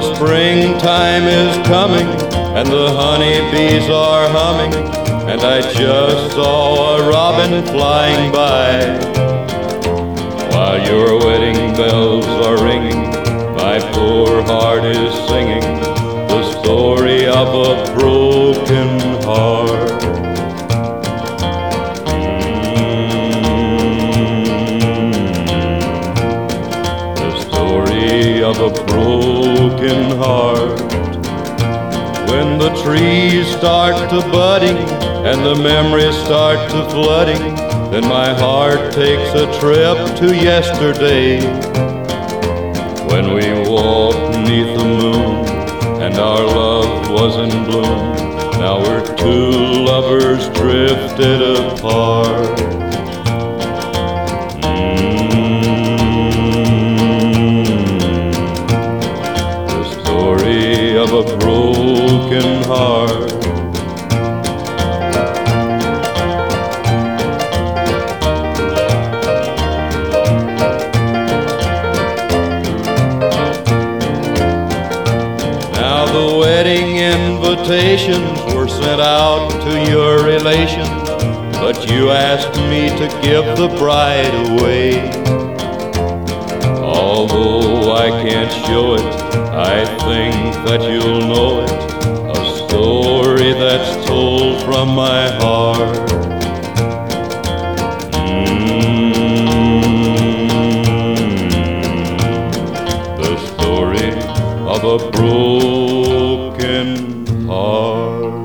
springtime is coming and the honeybees are humming, and I just saw a robin flying by. While your wedding bells are ringing, my poor heart is singing the story of a broken heart. The story of a broken heart. When the trees start to budding and the memories start to flooding, then my heart takes a trip to yesterday, when we walked beneath the moon and our love was in bloom. Now we're two lovers drifted apart. The story of a broken heart. Now the wedding invitations were sent out to your relations, but you asked me to give the bride away. Although I can't show it, I think that you'll know it, a story that's told from my heart. The story of a broken heart.